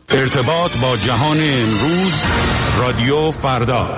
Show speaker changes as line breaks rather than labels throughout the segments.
ارتباط با جهان امروز، رادیو فردا.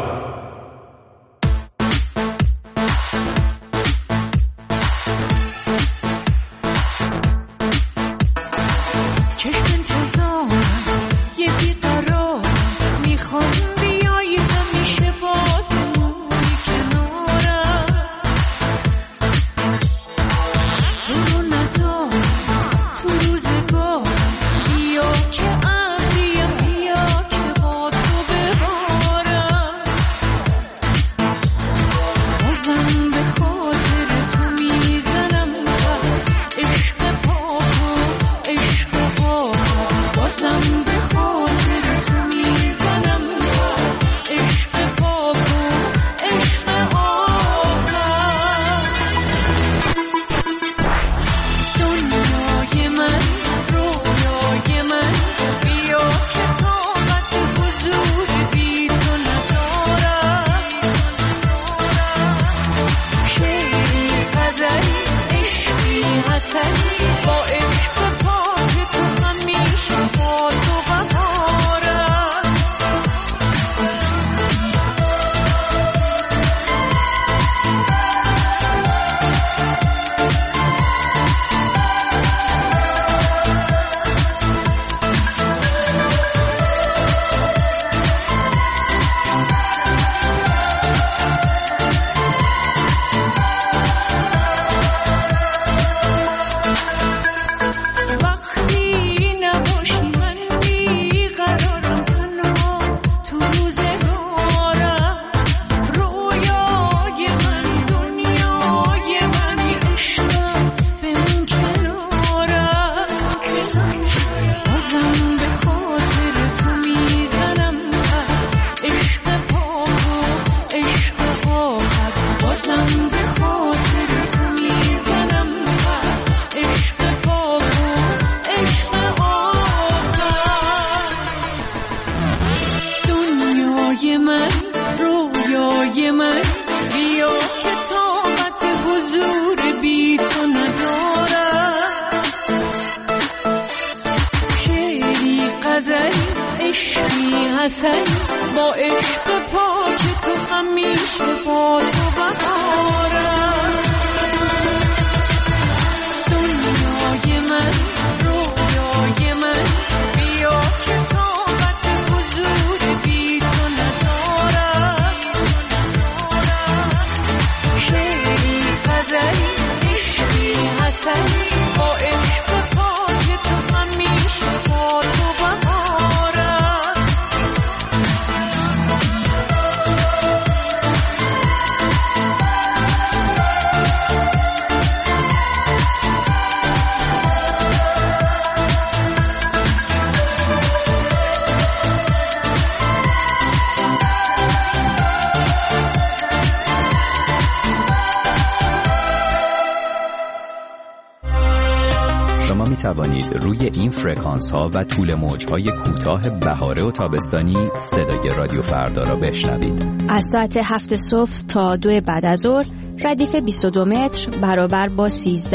توانید روی این فرکانس ها و طول موج های کوتاه بهاره و تابستانی صدای رادیو فردا را بشنوید.
از ساعت 7 صبح تا 2 بعد از ظهر ردیف 22 متر برابر با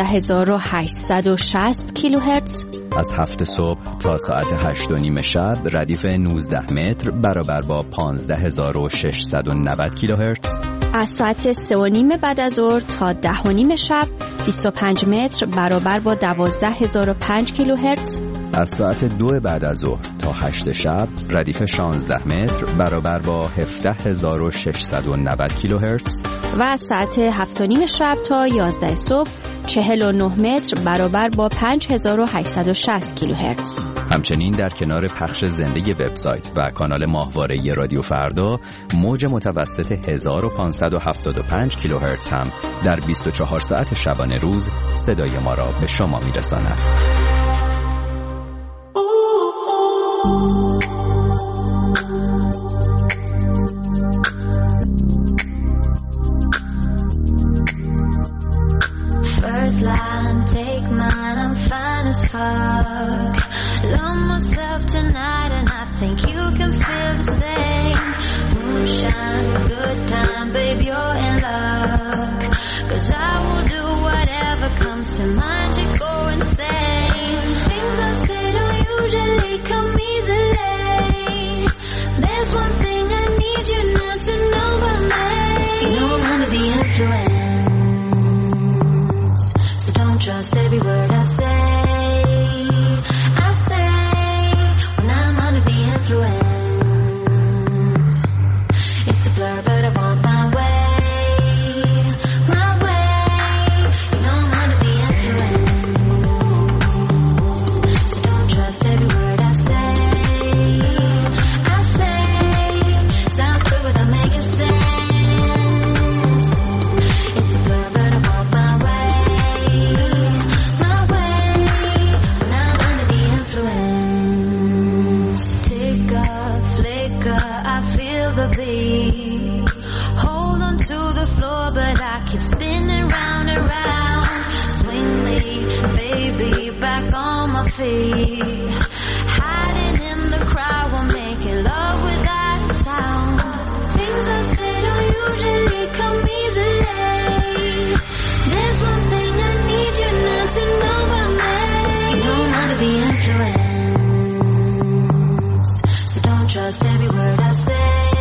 13860 کیلوهرتز.
از 7 صبح تا ساعت 8:30 شب ردیف 19 متر برابر با 15690 کیلوهرتز.
از ساعت 3:30 بعد از ظهر تا 10:30 شب 25 متر برابر با 12005 کیلوهرتز.
از ساعت 2 بعد از ظهر تا 8 شب ردیف 16 متر برابر با 17690 کیلوهرتز.
و از ساعت 7:30 شب تا 11 صبح 49 متر برابر با 5860 کیلوهرتز.
همچنین در کنار پخش زنده وبسایت و کانال ماهواره رادیو فردا، موج متوسط 1575 کیلوهرتز هم در 24 ساعت شبانه روز صدای ما را به شما میرساند.
Love myself tonight and I think you can feel the same. Moonshine, good time, babe, you're in luck. 'Cause I will do whatever comes to mind, you go insane. Things I say don't usually come easily. trust every word I say. I say, sounds good without making sense. It's a blur, but I want my way. My way, when I'm under the influence. Ticker, flicker, I feel the beat. Hold on to the floor, but I keep spinning round and round. Swing me, baby, back on my feet. Hiding in the crowd, we're making love without a sound. Things I say don't usually come easily. There's one thing I need you not to know about me. You know I'm under the influence, so don't trust every word I say.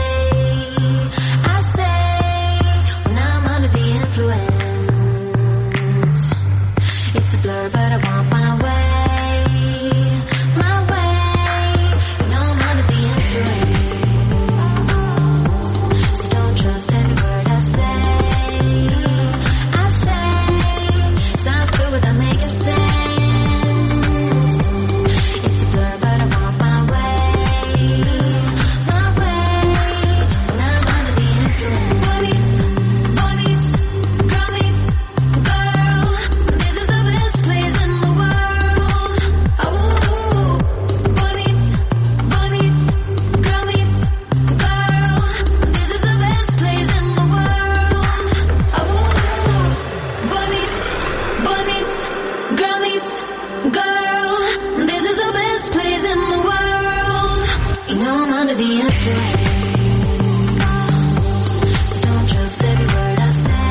I say, when I'm under the influence, it's a blur, but I want my way. My way, you know I'm under the influence, so don't trust every word I say. I say, sounds good without making sense. It's a blur, but I want my way. My way, when I'm under the influence. Boy meets girl meets girl. This is the best place in the world. Oh, boy meets girl meets girl. This is the best place in the world. Oh, boy meets girl meets girl. This is the best place in the world. You know I'm under the influence, so don't trust every word I say.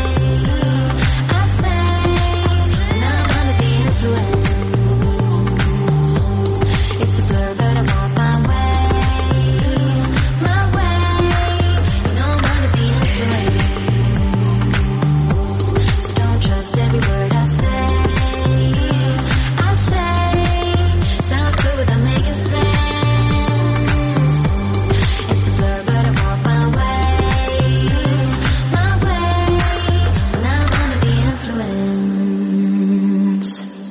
I say, when I'm under the influence, it's a blur, but I want my way. My way, you know I'm under the influence, so don't trust every word I say. I say, sounds good without making sense. It's a blur, but I want my way. My way, when I'm under the influence.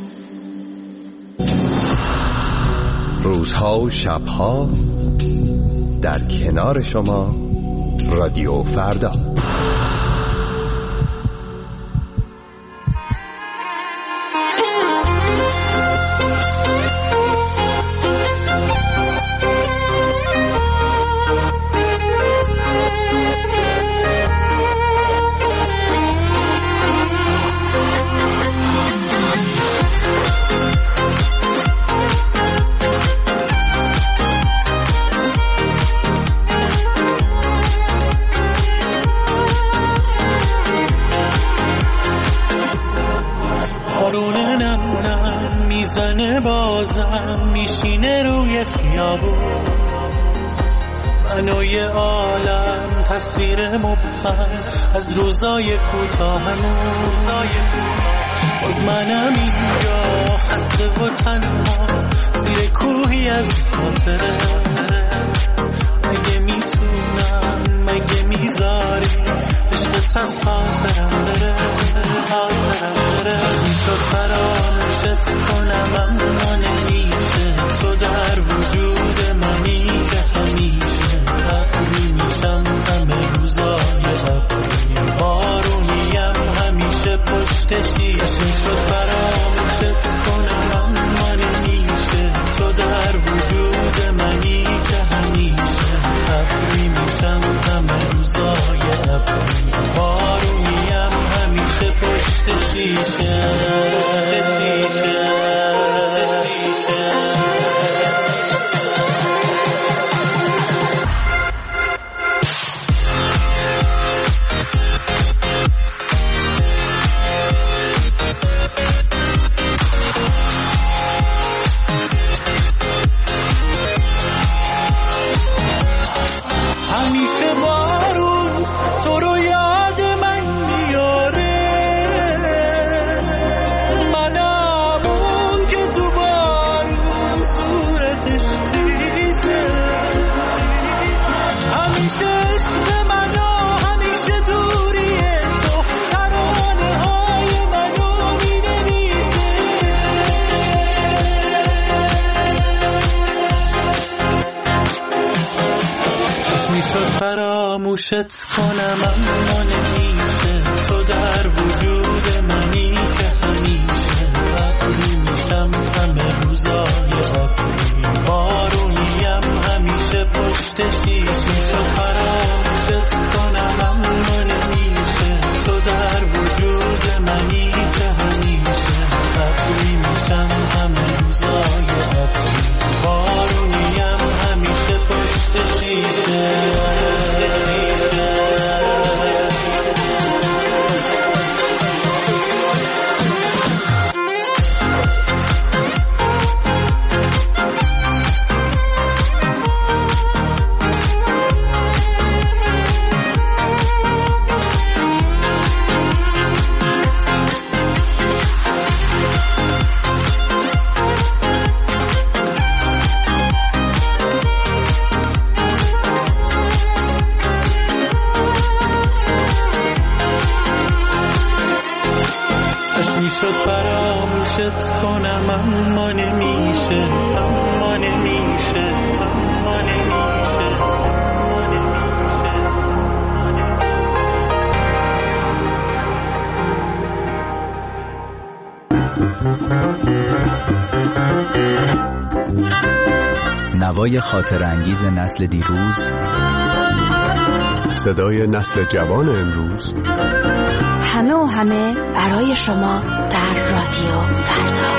روزها و شبها در کنار شما رادیو فردا.
بارون نم نم میزنه بازم میشینه روی خیابون منوی عالم تصویر مبهم از روزای کوتاهمون باز منم اینجا خسته و تنها زیر کوهی از خاطره مگه میتونم مگه میذاری عشقت از خاطرم بره میشد فراموشت کنم اما نمیشه تو در وجود منی که همیشه ابری میشم همه روزای ابری بارونیم همیشه پشت شیشه میشد فراموشت کنم اما نمیشه تو در وجود منی فراموشت کنم اما نمیشه، تو در وجود منی که همیشه ابری میشم همه روزای ابری، بارونیم همیشه پشت شیشه، فراموشت کنم اما نمیشه، تو در وجود منی که همیشه ابری میشم همه روزای ابری، بارونیم همیشه پشت شیشه. فراموشت کنم اما نمیشه، اما نمیشه، اما نمیشه، اما نمیشه.
نوای خاطر انگیز نسل دیروز،
صدای نسل جوان امروز،
همه و همه برای شما در رادیو فردا.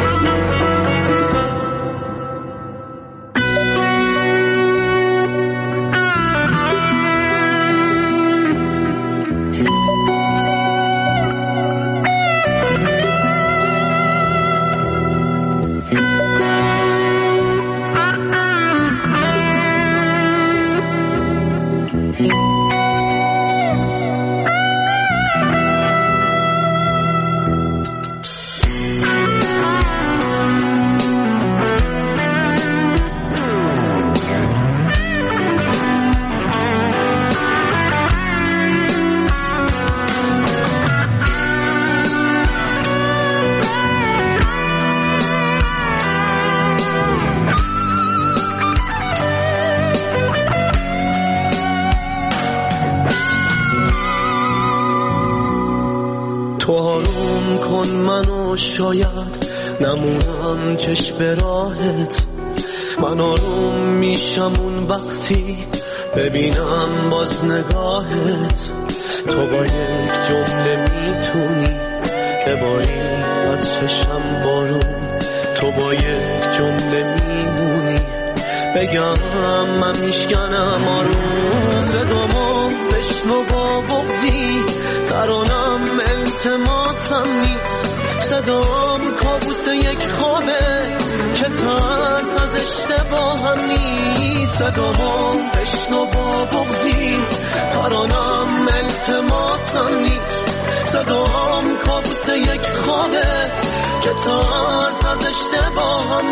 تو آروم کن منو، شاید نمونم چشم راهت، من آروم میشم اون وقتی ببینم باز نگاهت، تو با یک جمله میتونی بباری از چشم بارون، تو با یک جمله میمونی بگم من میشکنم آروم، صدامو بشنو با بغضی، ترانم التماسم نیست، صدام کابوس یک خوابه که ترس از اشتباهم نیست، صدامو بشنو با بغضی، ترانم التماسم نیست، صدام کابوس یک خوابه که ترس از اشتباهم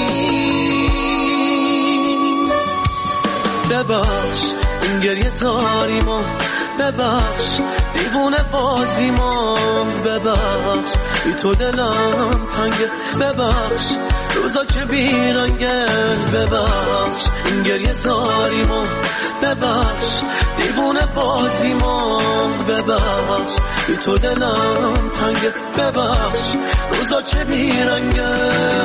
نیست. ببخش این گریه زاریمو، ببخش دیوونه بازیمو، ببخش بی تو دلم تنگه، ببخش روزا که بیرنگه، ببخش این گریه زاریمو، ببخش دیوونه بازیمو، ببخش بی تو دلم تنگه، ببخش روزا که بیرنگه.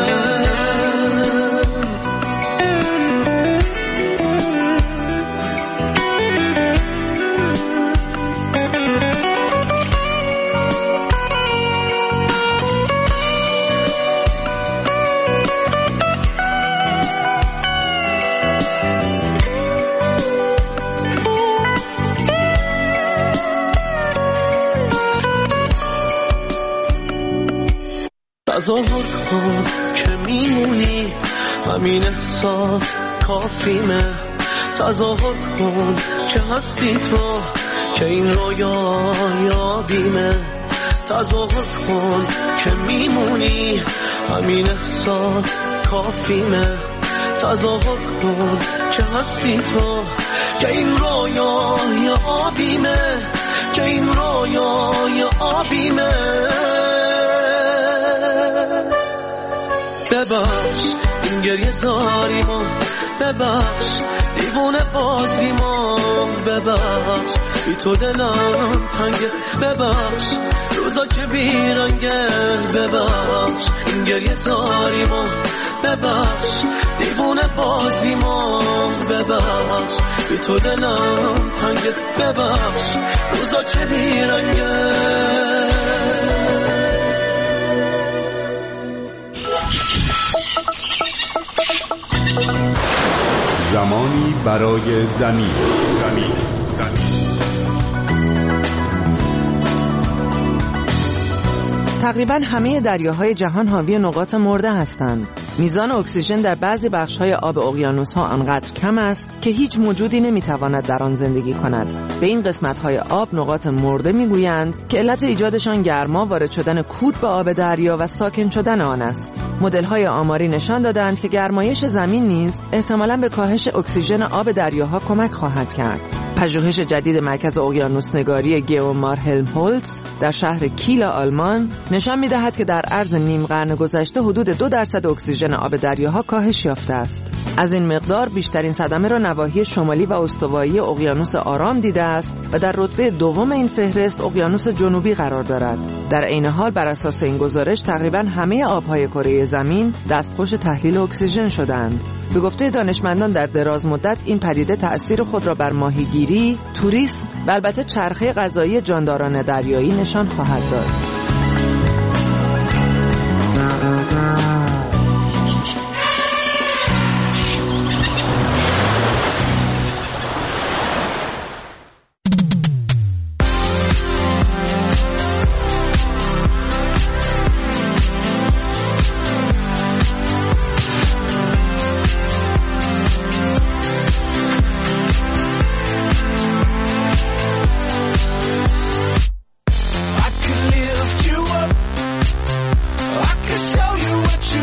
تظاهر کن که میمونی، همین احساس کافیمه، تظاهر کن که هستی تو، که این رویا یادیمه، تظاهر کن که میمونی، همین احساس کافیمه، تظاهر کن که هستی تو، که این رویا یادیمه، که این رویا یادیمه. ببخش این گریه زاریمو، ببخش دیوونه بازیمو ببخش، بی تو دلم تنگه ببخش، روزا که بیرنگه ببخش، این گریه زاریمو ببخش، دیوونه بازیمو ببخش، بی تو دلم تنگه ببخش، روزا که بیرنگه.
زمانی برای زمین.
تقریباً همه دریاهای جهان حاوی نقاط مرده هستند. میزان اکسیژن در بعضی بخش‌های آب اقیانوس‌ها آنقدر کم است که هیچ موجودی نمی‌تواند در آن زندگی کند. به این قسمت‌های آب نقاط مرده می‌گویند که علت ایجادشان گرما، وارد شدن کود به آب دریا و ساکن شدن آن است. مدل‌های آماری نشان دادند که گرمایش زمین نیز احتمالاً به کاهش اکسیژن آب دریاها کمک خواهد کرد. پژوهش جدید مرکز اقیانوس‌نگاری گئومار هلمهولتز در شهر کیل آلمان نشان می‌دهد که در عرض نیم قرن گذشته حدود 2% اکسیژن آب دریاها کاهش یافته است. از این مقدار بیشترین صدمه را نواحی شمالی و استوایی اقیانوس آرام دیده است و در رتبه دوم این فهرست اقیانوس جنوبی قرار دارد. در عین حال بر اساس این گزارش تقریباً همه آب‌های کره زمین دستخوش تحلیل اکسیژن شدند. به گفته دانشمندان در دراز مدت این پدیده تأثیر خود را بر ماهیگیری، توریسم و البته چرخه غذایی جانداران دریایی نشان خواهد داد.
Show you what you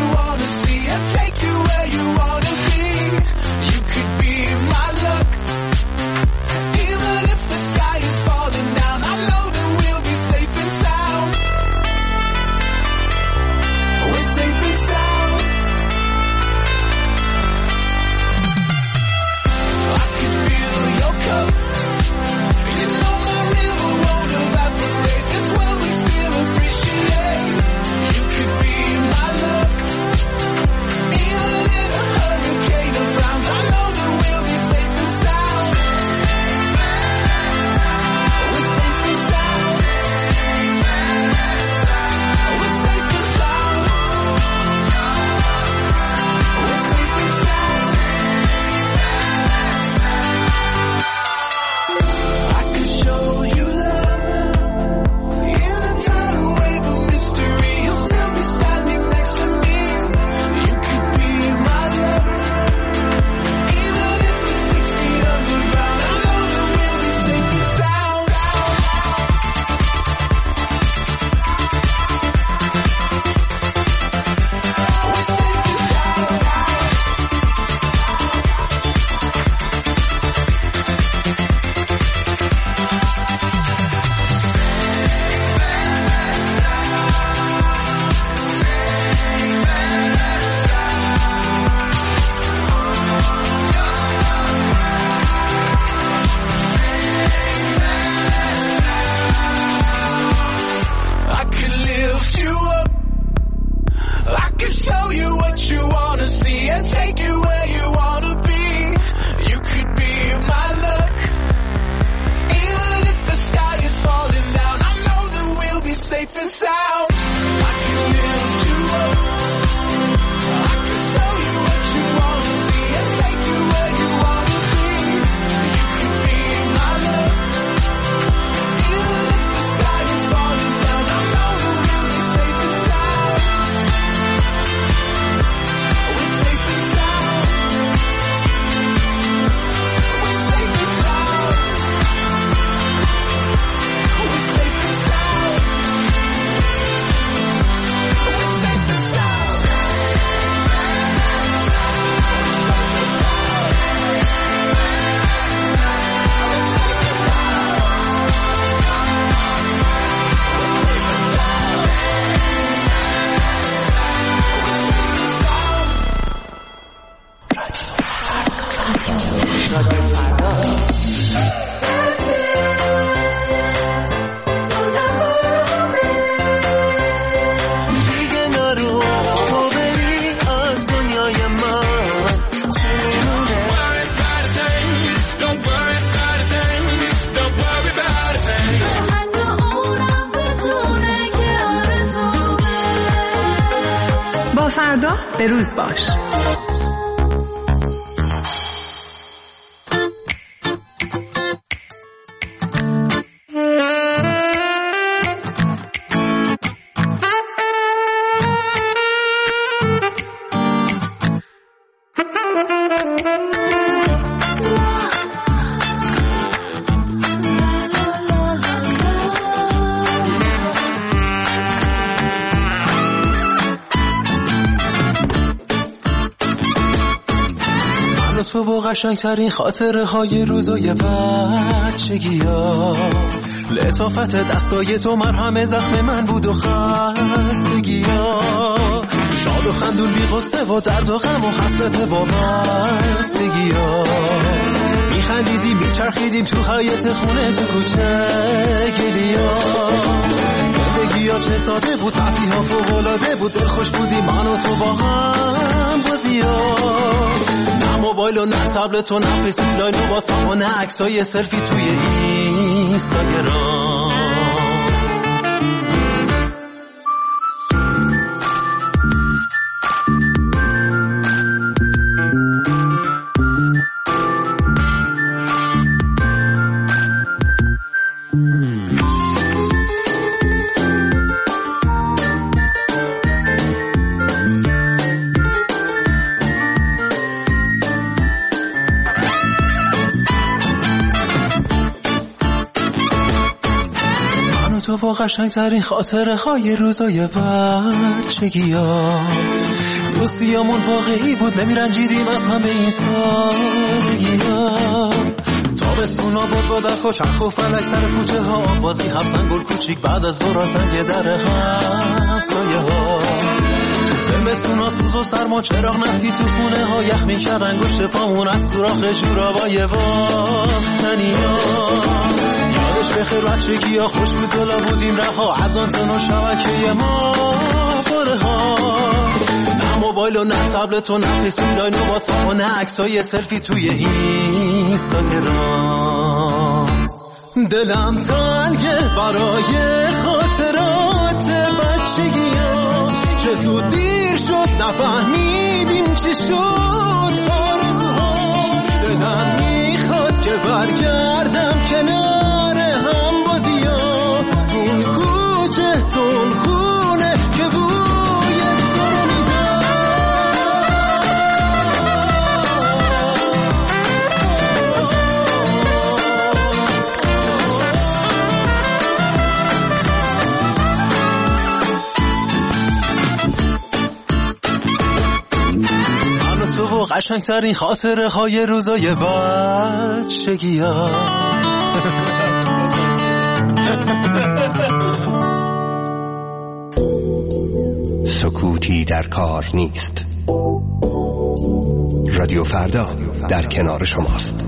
رادیو فردا.
فردا به روز باش.
تو با قشنگترین خاطره های روزای بچگی ها، لطافت دستای تو مرهم زخم من بود و خستگی ها، شاد و خندون بی قصه و درد و غم و حسرت با بستگی ها، میخندیدیم میچرخیدیم تو حیاط خونه تو کوچه گلی ها، زندگی ها چه ساده بود، تفریح ها فوق‌العاده بود، دلخوش بودیم من و تو با هم بازی ها، موبایل و نه تبلت و نه فیسبوک لاین و واتساپ و نه عکسای سلفی توی اینستاگرام. تو با قشنگترین خاطره های روزای بچگی ها، دوستیامون واقعی بود، نمیرنجیدیم از همه این سادگی ها، تابستونا بود با برف و چرخ و فلک سر کوچه ها، بازی حفظن گل کوچیک بعد از ظهر زنگ در همسایه ها، زمستونا سوز و سرما چراغ نفتی تو خونه ها، یخ میکرد انگشت پامون از سوراخ جورابای باختنی ها، یادش بخیر بچگی ها خوش بود دلا بودیم رها، از آنتن و شبکه ما باره ها، نه موبایل و نه تبلت و نه فیسبوک لاین و واتساپ و نه عکسای سلفی توی اینستاگرام. دلم تنگه برای خاطرات بچگی ها، چه زود دیر شد نفهمیدیم چی شد آرزوها، دلم میخواد که برگردم کنار هم بازی ها، تون کوچه تون خونه که بوی تو رو میدم. من و تو و قشنگترین خاطره های روزای بچگی ها.
سکوتی در کار نیست. رادیو فردا در کنار شماست.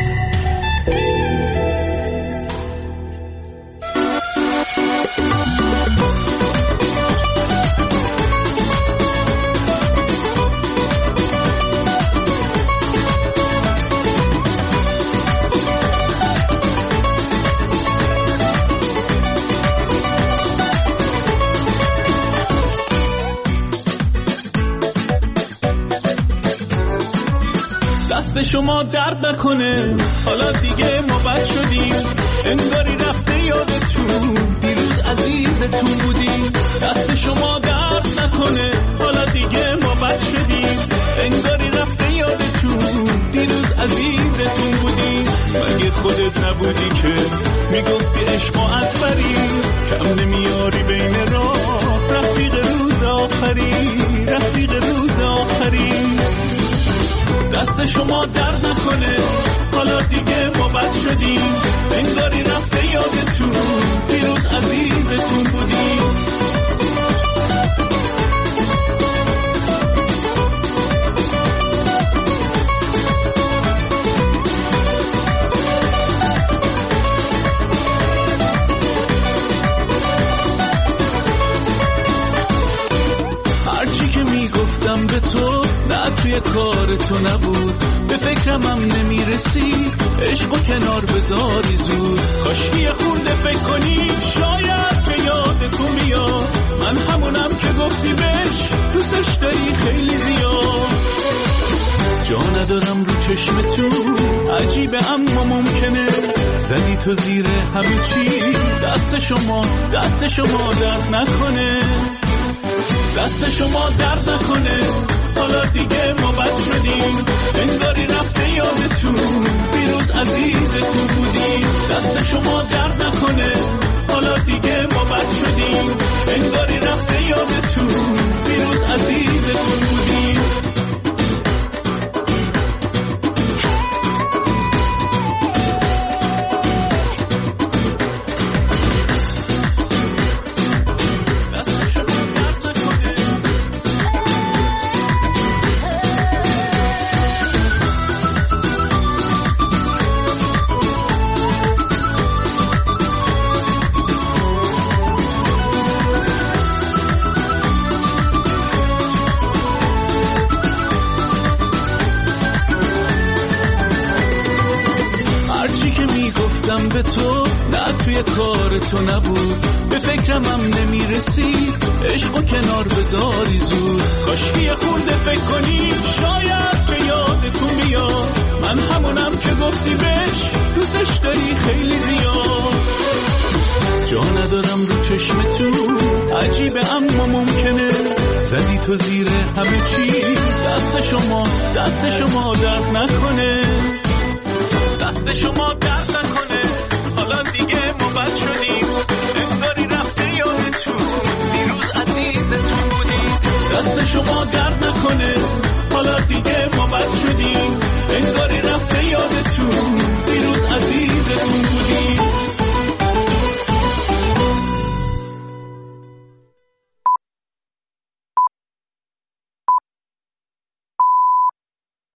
دست شما درد نکنه، حالا دیگه ما بد شدیم، انگاری رفته یادتون دیروز عزیزتون بودیم. دست شما درد نکنه، حالا دیگه ما بد شدیم، انگاری رفته یادتون دیروز عزیزتون بودیم. مگه خودت نبودی که میگفتی عشق و اکبری، کم نمیاری بین راه، رفیق روز آخری، رفیق روز آخری. دست شما درد نکنه، حالا دیگه ما بد شدیم، انگاری رفته یادتون دیروز عزیزتون بودیم. توی کار تو نبود، به فکرمم نمیرسی عشقو کنار بذاری زود. کاشکی خورده فکر کنی شاید که یاد تو میاد، من همونم که گفتی بهش دوستش داری خیلی زیاد. جا ندارم رو چشم تو، عجیبه اما ممکنه زدی تو زیر همه چی. دست شما درد نکنه، دست شما درد نکنه. حالا دیگه ما بد شدیم، انگاری رفته یادتون دیروز عزیزتون بودیم. دست شما درد نکنه، حالا دیگه ما بد شدیم، انگاری رفته یادتون دیروز عزیزتون بودیم. به تو نه توی کار تو نبود، به فکرمم نمیرسی عشقو کنار بذاری زود. کاشکی خورده فکر کنی شاید که یادتون میاد، من همونم که گفتی بهش دوستش داری خیلی زیاد. جا ندارم رو چشم تو، عجیبه اما ممکنه زدی تو زیر همه چی. دست شما درد نکنه، دست شما درد نکنه. حالا دیگه ما بد شدیم، انگاری رفته یادتون دیروز عزیزتون بودیم. دست شما درد نکنه، حالا دیگه